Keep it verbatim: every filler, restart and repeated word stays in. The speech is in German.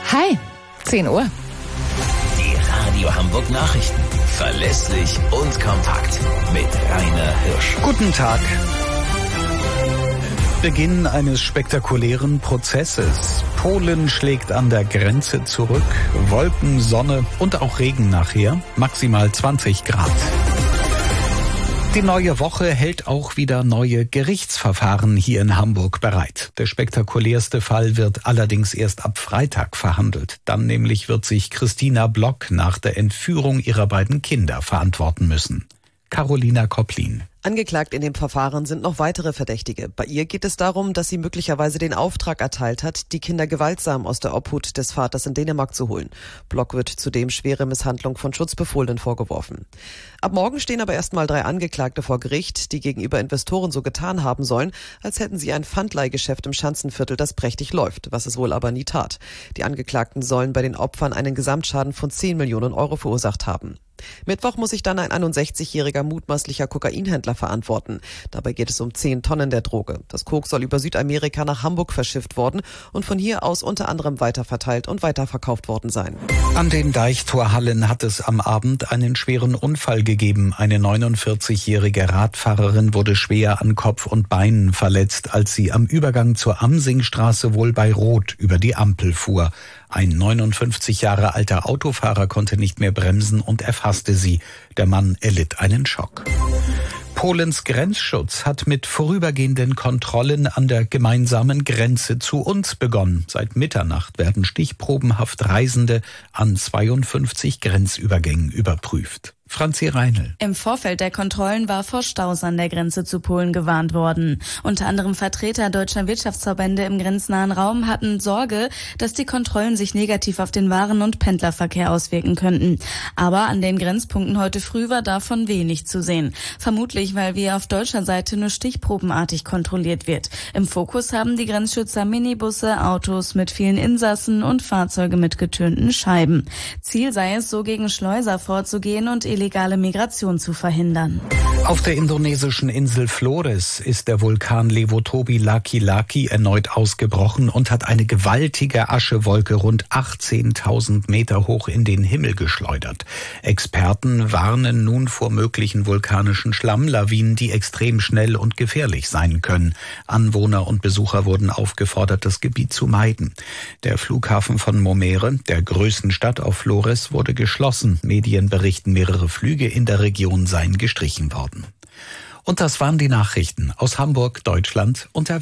Hi, zehn Uhr. Die Radio Hamburg Nachrichten. Verlässlich und kompakt. Mit Rainer Hirsch. Guten Tag. Beginn eines spektakulären Prozesses. Polen schlägt an der Grenze zurück. Wolken, Sonne und auch Regen nachher. Maximal zwanzig Grad. Die neue Woche hält auch wieder neue Gerichtsverfahren hier in Hamburg bereit. Der spektakulärste Fall wird allerdings erst ab Freitag verhandelt. Dann nämlich wird sich Christina Block nach der Entführung ihrer beiden Kinder verantworten müssen. Carolina Kopplin. Angeklagt in dem Verfahren sind noch weitere Verdächtige. Bei ihr geht es darum, dass sie möglicherweise den Auftrag erteilt hat, die Kinder gewaltsam aus der Obhut des Vaters in Dänemark zu holen. Block wird zudem schwere Misshandlung von Schutzbefohlenen vorgeworfen. Ab morgen stehen aber erstmal drei Angeklagte vor Gericht, die gegenüber Investoren so getan haben sollen, als hätten sie ein Pfandleihgeschäft im Schanzenviertel, das prächtig läuft, was es wohl aber nie tat. Die Angeklagten sollen bei den Opfern einen Gesamtschaden von zehn Millionen Euro verursacht haben. Mittwoch muss sich dann ein einundsechzigjähriger mutmaßlicher Kokainhändler verantworten. Dabei geht es um zehn Tonnen der Droge. Das Koks soll über Südamerika nach Hamburg verschifft worden und von hier aus unter anderem weiterverteilt und weiterverkauft worden sein. An den Deichtorhallen hat es am Abend einen schweren Unfall gegeben. Eine neunundvierzigjährige Radfahrerin wurde schwer an Kopf und Beinen verletzt, als sie am Übergang zur Amsingstraße wohl bei Rot über die Ampel fuhr. Ein neunundfünfzig Jahre alter Autofahrer konnte nicht mehr bremsen und erfasste sie. Der Mann erlitt einen Schock. Polens Grenzschutz hat mit vorübergehenden Kontrollen an der gemeinsamen Grenze zu uns begonnen. Seit Mitternacht werden stichprobenhaft Reisende an zweiundfünfzig Grenzübergängen überprüft. Franzi Reinl. Im Vorfeld der Kontrollen war vor Staus an der Grenze zu Polen gewarnt worden. Unter anderem Vertreter deutscher Wirtschaftsverbände im grenznahen Raum hatten Sorge, dass die Kontrollen sich negativ auf den Waren- und Pendlerverkehr auswirken könnten. Aber an den Grenzpunkten heute früh war davon wenig zu sehen. Vermutlich, weil wie auf deutscher Seite nur stichprobenartig kontrolliert wird. Im Fokus haben die Grenzschützer Minibusse, Autos mit vielen Insassen und Fahrzeuge mit getönten Scheiben. Ziel sei es, so gegen Schleuser vorzugehen und illegale Migration zu verhindern. Auf der indonesischen Insel Flores ist der Vulkan Lewotobi Laki-Laki erneut ausgebrochen und hat eine gewaltige Aschewolke rund achtzehntausend Meter hoch in den Himmel geschleudert. Experten warnen nun vor möglichen vulkanischen Schlammlawinen, die extrem schnell und gefährlich sein können. Anwohner und Besucher wurden aufgefordert, das Gebiet zu meiden. Der Flughafen von Momere, der größten Stadt auf Flores, wurde geschlossen. Medien berichten, mehrere Flüge in der Region seien gestrichen worden. Und das waren die Nachrichten aus Hamburg, Deutschland und der